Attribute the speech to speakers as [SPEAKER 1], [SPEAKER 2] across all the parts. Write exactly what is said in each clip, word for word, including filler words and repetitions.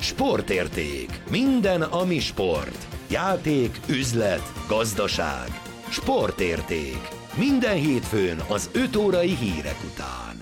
[SPEAKER 1] Sportérték. Minden, ami sport. Játék, üzlet, gazdaság. Sportérték. Minden hétfőn az öt órai hírek után.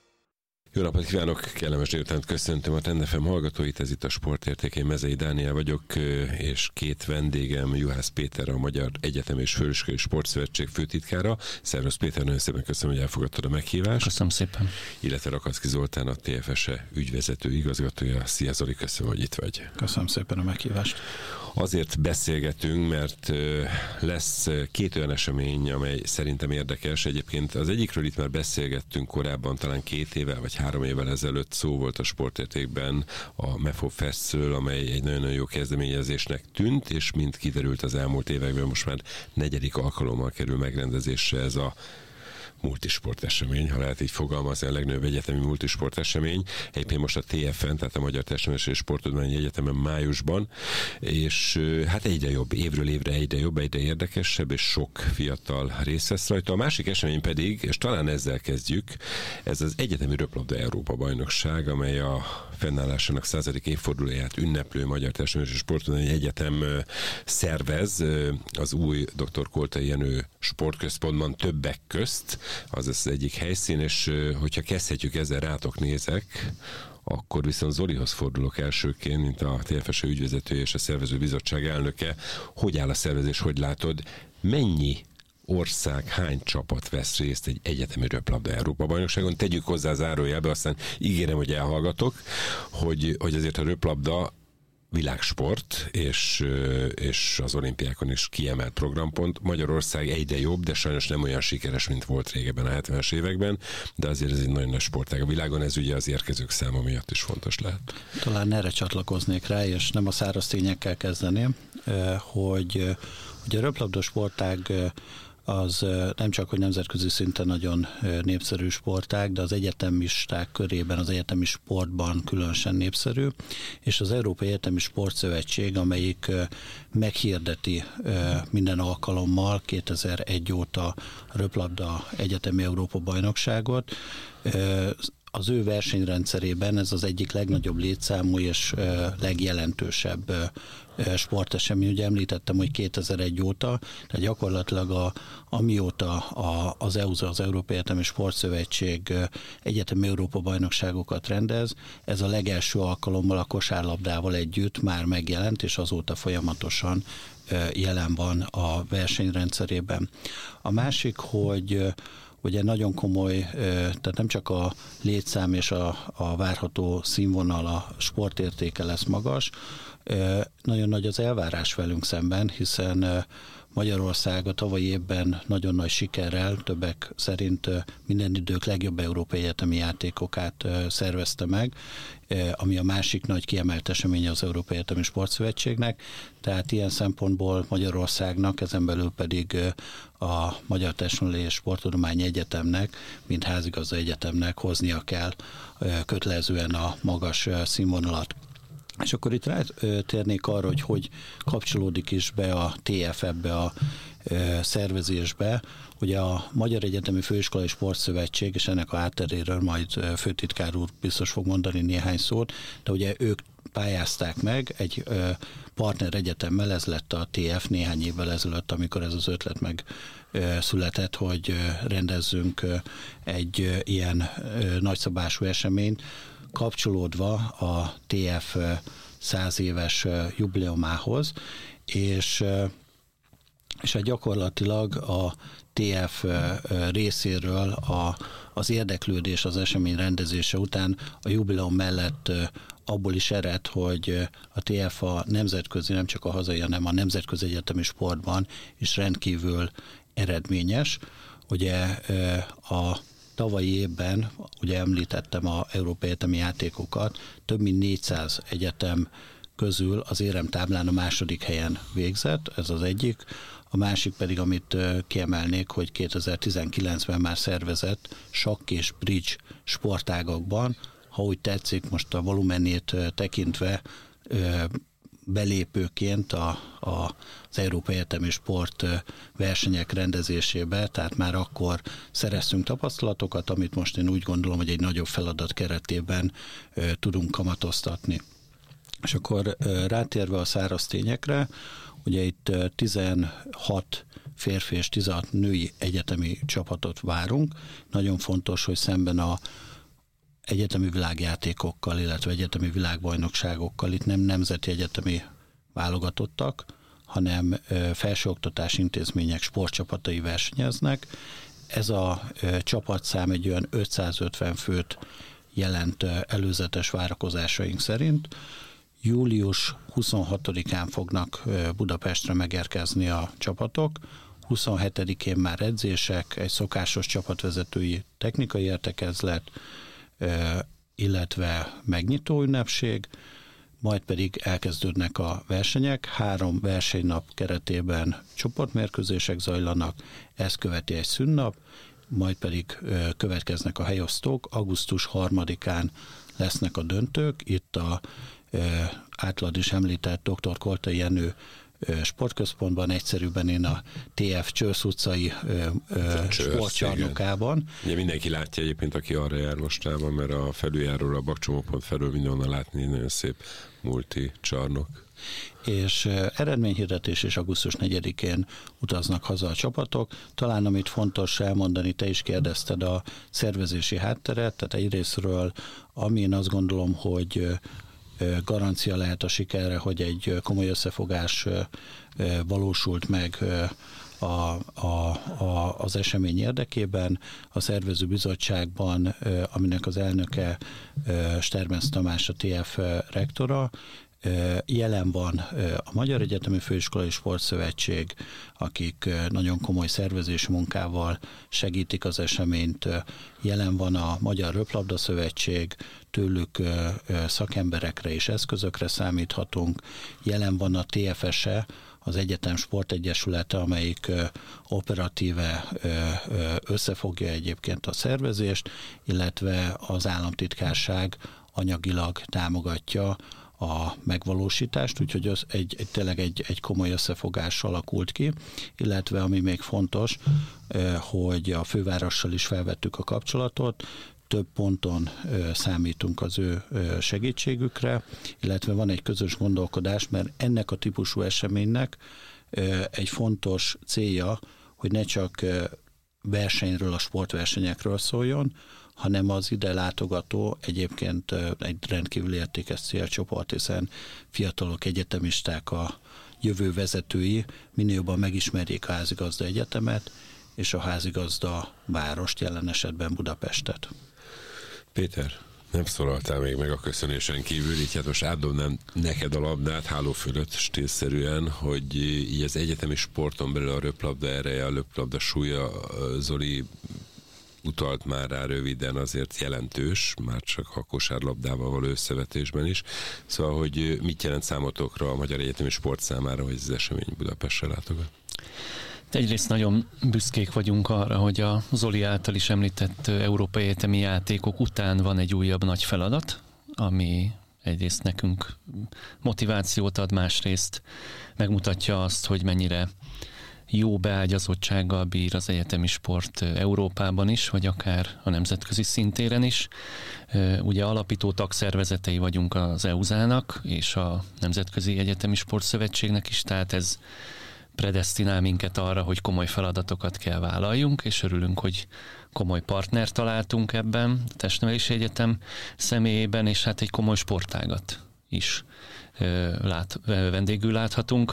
[SPEAKER 2] Jó napot kívánok, kellemes délután köszöntöm a Trend ef em hallgatóit, ez itt a Sportérték, én Mezei Dániel vagyok, és két vendégem, Juhász Péter, a Magyar Egyetem és Főiskolai Sportszövetség főtitkára. Szervusz Péter, nagyon szépen köszönöm, hogy elfogadtad a meghívást.
[SPEAKER 3] Köszönöm szépen.
[SPEAKER 2] Illetve Rakacki Zoltán, a té ef es e ügyvezető igazgatója. Szia Zoli, köszönöm, hogy itt vagy.
[SPEAKER 3] Köszönöm szépen a meghívást.
[SPEAKER 2] Azért beszélgetünk, mert lesz két olyan esemény, amely szerintem érdekes. Egyébként az egyikről itt már beszélgettünk korábban, talán két évvel vagy három évvel ezelőtt szó volt a Sportértékben a Mefo Festről, amely egy nagyon-nagyon jó kezdeményezésnek tűnt, és mint kiderült az elmúlt években, most már negyedik alkalommal kerül megrendezésre ez a multisportesemény, ha lehet így fogalmazni, a legnagyobb egyetemi multisportesemény. Egyébként most a té ef en, tehát a Magyar Testnevelési és Sporttudományi Egyetemen májusban, és hát egyre jobb, évről évre egyre jobb, egyre érdekesebb, és sok fiatal részt vesz rajta. A másik esemény pedig, és talán ezzel kezdjük, ez az Egyetemi Röplabda Európa Bajnokság, amely a fennállásának századik évfordulóját ünneplő Magyar Testnevelési és Sporttudományi Egyetem szervez az új doktor Koltai Jenő sportközpontban többek közt. Az az egyik helyszín, és hogyha kezdhetjük ezzel, rátok nézek, akkor viszont Zolihoz fordulok elsőként, mint a té ef es e ügyvezetője és a szervező bizottság elnöke. Hogy áll a szervezés, hogy látod, mennyi ország, hány csapat vesz részt egy egyetemi röplabda Európa bajnokságon? Tegyük hozzá zárójelbe, aztán ígérem, hogy elhallgatok, hogy, hogy azért a röplabda világsport, és, és az olimpiákon is kiemelt programpont. Magyarország egyre jobb, de sajnos nem olyan sikeres, mint volt régebben a hetvenes években, de azért ez egy nagyon nagy sportág a világon, ez ugye az érkezők száma miatt is fontos lehet.
[SPEAKER 3] Talán erre csatlakoznék rá, és nem a száraz tényekkel kezdeném, hogy, hogy a röplabda sportág az nem csak, hogy nemzetközi szinten nagyon népszerű sportág, de az egyetemisták körében, az egyetemi sportban különösen népszerű, és az Európai Egyetemi Sportszövetség, amelyik meghirdeti minden alkalommal kétezer-egy óta a röplabda Egyetemi Európa Bajnokságot, az ő versenyrendszerében ez az egyik legnagyobb létszámú és legjelentősebb sportesemény. Ugye említettem, hogy kétezer-egy óta, tehát gyakorlatilag a, amióta a, az é u es á, az Európai Egyetemi Sportszövetség Egyetemi Európa bajnokságokat rendez, ez a legelső alkalommal a kosárlabdával együtt már megjelent, és azóta folyamatosan jelen van a versenyrendszerében. A másik, hogy ugye nagyon komoly, tehát nem csak a létszám és a, a várható színvonal, a sportértéke lesz magas, nagyon nagy az elvárás velünk szemben, hiszen Magyarország a tavalyi évben nagyon nagy sikerrel, többek szerint minden idők legjobb európai egyetemi játékokát szervezte meg, ami a másik nagy kiemelt eseménye az Európai Egyetemi Sportszövetségnek, tehát ilyen szempontból Magyarországnak, ezen belül pedig a Magyar Testnevelési és Sporttudományi Egyetemnek, mint házigazda egyetemnek hoznia kell kötelezően a magas színvonalat. És akkor itt rátérnék arra, hogy hogy kapcsolódik is be a té ef ebbe a szervezésbe. Ugye a Magyar Egyetemi Főiskolai Sportszövetség, és ennek a hátteréről majd főtitkár úr biztos fog mondani néhány szót, de ugye ők pályázták meg egy partner egyetemmel, ez lett a té ef néhány évvel ezelőtt, amikor ez az ötlet meg született, hogy rendezzünk egy ilyen nagyszabású eseményt, kapcsolódva a té ef száz éves jubileumához, és, és hát gyakorlatilag a té ef részéről a, az érdeklődés az esemény rendezése után a jubileum mellett abból is ered, hogy a té ef a nemzetközi, nem csak a hazai, hanem a nemzetközi egyetemi sportban is rendkívül eredményes. Ugye a tavalyi évben, ugye említettem a Európai Egyetemi játékokat, több mint négyszáz egyetem közül az éremtáblán a második helyen végzett, ez az egyik. A másik pedig, amit kiemelnék, hogy kétezer-tizenkilencben már szervezett sakk és bridge sportágakban, ha úgy tetszik, most a volumenét tekintve belépőként a, a, az Európai Egyetemi Sport versenyek rendezésébe, tehát már akkor szereztünk tapasztalatokat, amit most én úgy gondolom, hogy egy nagyobb feladat keretében ö, tudunk kamatoztatni. És akkor rátérve a száraz tényekre, ugye itt tizenhat férfi és tizenhat női egyetemi csapatot várunk. Nagyon fontos, hogy szemben a egyetemi világjátékokkal, illetve egyetemi világbajnokságokkal itt nem nemzeti egyetemi válogatottak, hanem felsőoktatási intézmények sportcsapatai versenyeznek. Ez a csapatszám egy olyan ötszázötven főt jelent előzetes várakozásaink szerint. július huszonhatodikán fognak Budapestre megérkezni a csapatok, huszonhetedikén már edzések, egy szokásos csapatvezetői technikai értekezlet, illetve megnyitó ünnepség, majd pedig elkezdődnek a versenyek. Három versenynap keretében csoportmérkőzések zajlanak, ezt követi egy szünnap, majd pedig következnek a helyosztók. augusztus harmadikán lesznek a döntők, itt a általad is említett dr. Koltai Jenő sportközpontban, egyszerűbben én a té ef Csörsz utcai sportcsarnokában.
[SPEAKER 2] Ugye mindenki látja egyébként, aki arra jár mostában, mert a felüljáróra, a bakcsomópont felül mindenhonnan látni, nagyon szép multi csarnok.
[SPEAKER 3] És eredményhirdetés és augusztus negyedikén utaznak haza a csapatok. Talán amit fontos elmondani, te is kérdezted a szervezési hátteret, tehát egyrészről, ami én azt gondolom, hogy garancia lehet a sikerre, hogy egy komoly összefogás valósult meg a, a, a, az esemény érdekében. A szervező bizottságban, aminek az elnöke Sterbensz Tamás, a té ef rektora, jelen van a Magyar Egyetemi Főiskolai Sportszövetség, akik nagyon komoly szervezési munkával segítik az eseményt. Jelen van a Magyar Röplabda Szövetség, tőlük szakemberekre és eszközökre számíthatunk. Jelen van a té ef es-e, az Egyetem Sportegyesülete, amelyik operatíve összefogja egyébként a szervezést, illetve az államtitkárság anyagilag támogatja a megvalósítást, úgyhogy az egy, egy, tényleg egy, egy komoly összefogás alakult ki, illetve ami még fontos, hogy a fővárossal is felvettük a kapcsolatot, több ponton számítunk az ő segítségükre, illetve van egy közös gondolkodás, mert ennek a típusú eseménynek egy fontos célja, hogy ne csak versenyről, a sportversenyekről szóljon, hanem az ide látogató egyébként egy rendkívül értékes célcsoport, hiszen fiatalok, egyetemisták, a jövő vezetői minél jobban megismerjék a házigazda egyetemet, és a házigazda várost, jelen esetben Budapestet.
[SPEAKER 2] Péter, nem szólaltál még meg a köszönésen kívül, így hát most átdobnám neked a labdát háló fölött stílszerűen, hogy így az egyetemi sporton belül a röplabda ereje, a röplabda súlya, Zoli utalt már rá röviden, azért jelentős, már csak a kosárlabdával való összevetésben is. Szóval, hogy mit jelent számotokra a Magyar Egyetemi Sport számára, hogy ez az esemény Budapestre látogat?
[SPEAKER 4] Egyrészt nagyon büszkék vagyunk arra, hogy a Zoli által is említett európai egyetemi játékok után van egy újabb nagy feladat, ami egyrészt nekünk motivációt ad, másrészt megmutatja azt, hogy mennyire jó beágyazottsággal bír az egyetemi sport Európában is, vagy akár a nemzetközi szintéren is. Ugye alapító tagszervezetei vagyunk az é u zé á-nak és a Nemzetközi Egyetemi Sportszövetségnek is, tehát ez predesztinál minket arra, hogy komoly feladatokat kell vállaljunk, és örülünk, hogy komoly partnert találtunk ebben, a Testnevelési Egyetem személyében, és hát egy komoly sportágat is lát, vendégül láthatunk.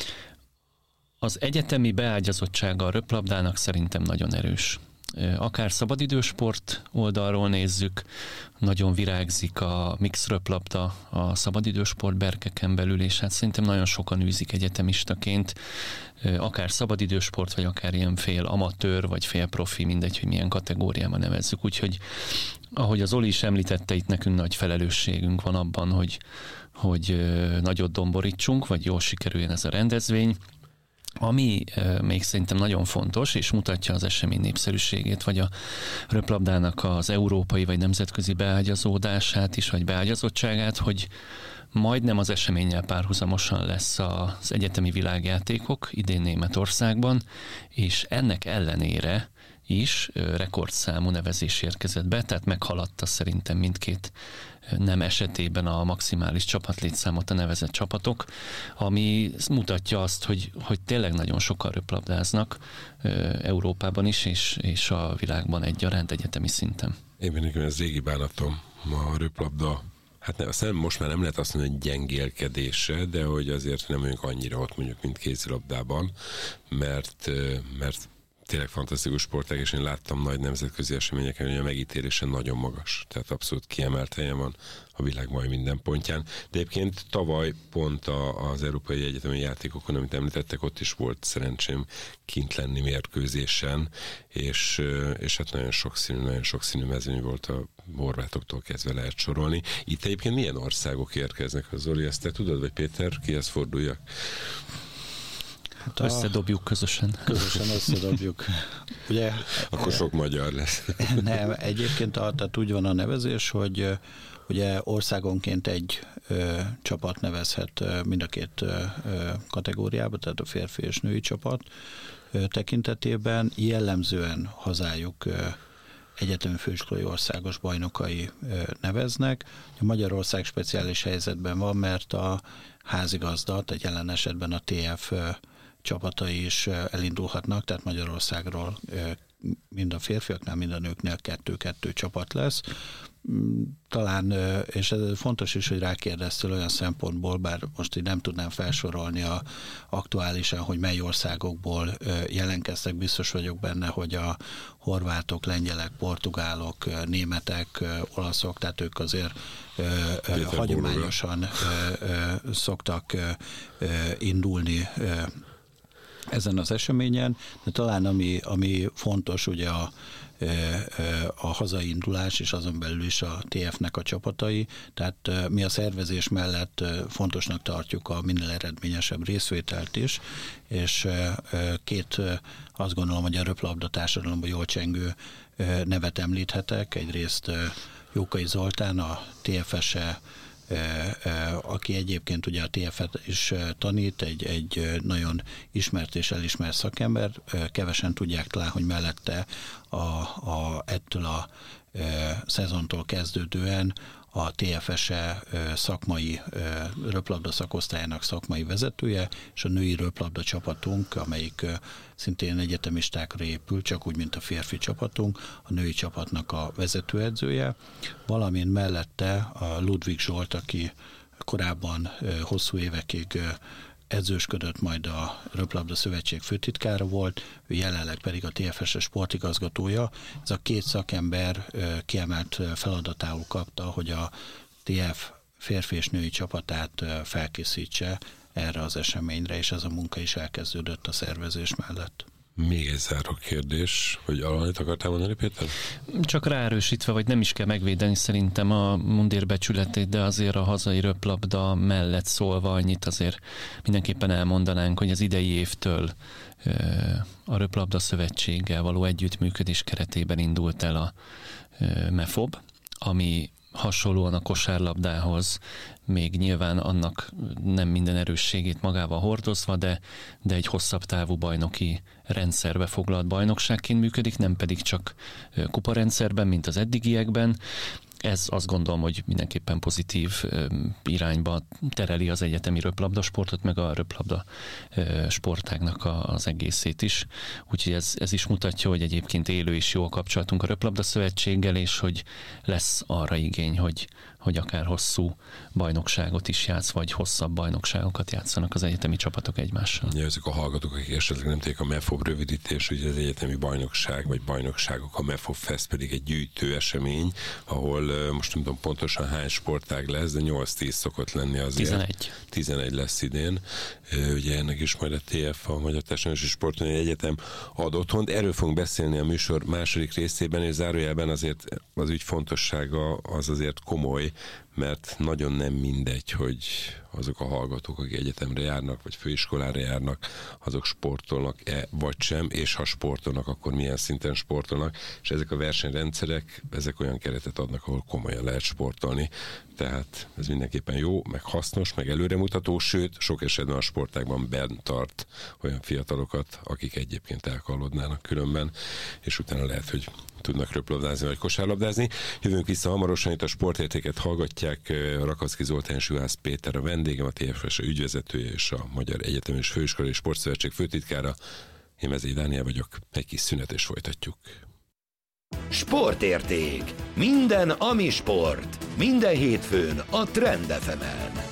[SPEAKER 4] Az egyetemi beágyazottsága a röplabdának szerintem nagyon erős. Akár szabadidősport oldalról nézzük, nagyon virágzik a mix röplabda a szabadidősport berkeken belül, és hát szerintem nagyon sokan űzik egyetemistaként, akár szabadidősport, vagy akár ilyen fél amatőr, vagy fél profi, mindegy, hogy milyen kategóriában nevezzük. Úgyhogy, ahogy az Oli is említette, itt nekünk nagy felelősségünk van abban, hogy, hogy nagyot domborítsunk, vagy jól sikerüljön ez a rendezvény. Ami e, még szerintem nagyon fontos, és mutatja az esemény népszerűségét, vagy a röplabdának az európai vagy nemzetközi beágyazódását is, vagy beágyazottságát, hogy majdnem az eseménnyel párhuzamosan lesz az egyetemi világjátékok idén Németországban, és ennek ellenére is rekordszámú nevezés érkezett be, tehát meghaladta szerintem mindkét nem esetében a maximális csapatlétszámot a nevezett csapatok, ami mutatja azt, hogy, hogy tényleg nagyon sokan röplabdáznak Európában is, és, és a világban egyaránt egyetemi szinten.
[SPEAKER 2] Én nekem ez régi bánatom, a röplabda. Hát ne, aztán most már nem lehet azt mondani, hogy gyengélkedése, de hogy azért nem vagyunk annyira ott mondjuk, mint kézilabdában, mert, mert tényleg fantasztikus sportág, és én láttam nagy nemzetközi eseményeken, hogy a megítélése nagyon magas. Tehát abszolút kiemelt helyen van a világ majd minden pontján. De egyébként tavaly pont a, az Európai Egyetemi Játékokon, amit említettek, ott is volt szerencsém kint lenni mérkőzésen, és, és hát nagyon sokszínű, nagyon sokszínű mezőny volt, a horvátoktól kezdve lehet sorolni. Itt egyébként milyen országok érkeznek, az Zoli, ezt te tudod, vagy Péter, kihez forduljak?
[SPEAKER 4] Hát a... Összedobjuk közösen.
[SPEAKER 3] Közösen összedobjuk. Ugye,
[SPEAKER 2] Akkor sok magyar lesz.
[SPEAKER 3] Nem, egyébként a, tehát úgy van a nevezés, hogy ugye országonként egy ö, csapat nevezhet ö, mind a két ö, kategóriába, tehát a férfi és női csapat ö, tekintetében jellemzően hazájuk ö, egyetemi főiskolai országos bajnokai ö, neveznek. A Magyarország speciális helyzetben van, mert a házigazda, tehát jelen esetben a té ef ö, csapatai is elindulhatnak, tehát Magyarországról mind a férfiaknál, mind a nőknél kettő-kettő csapat lesz. Talán, és ez fontos is, hogy rákérdeztél olyan szempontból, bár most így nem tudnám felsorolni a, aktuálisan, hogy mely országokból jelentkeztek, biztos vagyok benne, hogy a horvátok, lengyelek, portugálok, németek, olaszok, tehát ők azért Péter hagyományosan Bóra. szoktak indulni ezen az eseményen, de talán ami, ami fontos, ugye a, a hazai indulás, és azon belül is a té ef-nek a csapatai, tehát mi a szervezés mellett fontosnak tartjuk a minél eredményesebb részvételt is, és két, azt gondolom, hogy a röplabda társadalomban jól csengő nevet említhetek, egyrészt Jókai Zoltán, a té ef-ese, aki egyébként ugye a té ef-et is tanít, egy, egy nagyon ismert és elismert szakember. Kevesen tudják talán, hogy mellette a, a, ettől a e, szezontól kezdődően a té ef-ese szakmai röplabda szakosztályának szakmai vezetője, és a női röplabda csapatunk, amelyik szintén egyetemistákra épül, csak úgy, mint a férfi csapatunk, a női csapatnak a vezetőedzője, valamint mellette a Ludwig Zsolt, aki korábban hosszú évekig edzősködött, majd a Röplabda Szövetség főtitkára volt, ő jelenleg pedig a té ef-es sportigazgatója. Ez a két szakember kiemelt feladatául kapta, hogy a té ef férfi és női csapatát felkészítse erre az eseményre, és ez a munka is elkezdődött a szervezés mellett.
[SPEAKER 2] Még egy záró kérdés, hogy valamit akartál mondani, Péter?
[SPEAKER 4] Csak ráerősítve, vagy nem is kell megvédeni szerintem a mundér becsületét, de azért a hazai röplabda mellett szólva annyit azért mindenképpen elmondanánk, hogy az idei évtől a Röplabda Szövetséggel való együttműködés keretében indult el a MEFOB, ami hasonlóan a kosárlabdához még nyilván annak nem minden erősségét magával hordozva, de, de egy hosszabb távú bajnoki rendszerbe foglalt bajnokságként működik, nem pedig csak kuparendszerben, mint az eddigiekben. Ez azt gondolom, hogy mindenképpen pozitív irányba tereli az egyetemi röplabdasportot, meg a röplabda sportágnak az egészét is. Úgyhogy ez, ez is mutatja, hogy egyébként élő és jó a kapcsolatunk a Röplabda Szövetséggel, és hogy lesz arra igény, hogy, hogy akár hosszú bajnokságot is játsz, vagy hosszabb bajnokságokat játszanak az egyetemi csapatok egymással.
[SPEAKER 2] Ja, ezek a hallgatók, akik esetleg nem tudják, a MEFOB rövidítés, ugye az egyetemi bajnokság, vagy bajnokságok, a MEFOB Fest pedig egy gyűjtő esemény, ahol most nem tudom pontosan hány sportág lesz, de nyolc-tíz szokott lenni azért.
[SPEAKER 4] tizenegy.
[SPEAKER 2] tizenegy lesz idén. Ugye ennek is majd a té ef, a Magyar Társadalmi Sportolói Egyetem ad otthont. Erről fogunk beszélni a műsor második részében, és zárójelben azért az ügy fontossága az azért komoly, mert nagyon nem mindegy, hogy azok a hallgatók, akik egyetemre járnak, vagy főiskolára járnak, azok sportolnak-e, vagy sem, és ha sportolnak, akkor milyen szinten sportolnak, és ezek a versenyrendszerek, ezek olyan keretet adnak, ahol komolyan lehet sportolni. Tehát ez mindenképpen jó, meg hasznos, meg előremutató, sőt, sok esetben a sportágban bent tart olyan fiatalokat, akik egyébként elkallodnának különben, és utána lehet, hogy tudnak röplabdázni vagy kosárlabdázni. Jövünk vissza hamarosan, itt a Sportértéket hallgatják. Rakaszki Zoltán, Juhász Péter a vendégem, a té ef es ügyvezetője és a Magyar Egyetem és Főiskolai Sportszövetség főtitkára. Én Mezei Dániel vagyok, egy kis szünet és folytatjuk.
[SPEAKER 1] Sportérték. Minden, ami sport. Minden hétfőn a Trend ef emen.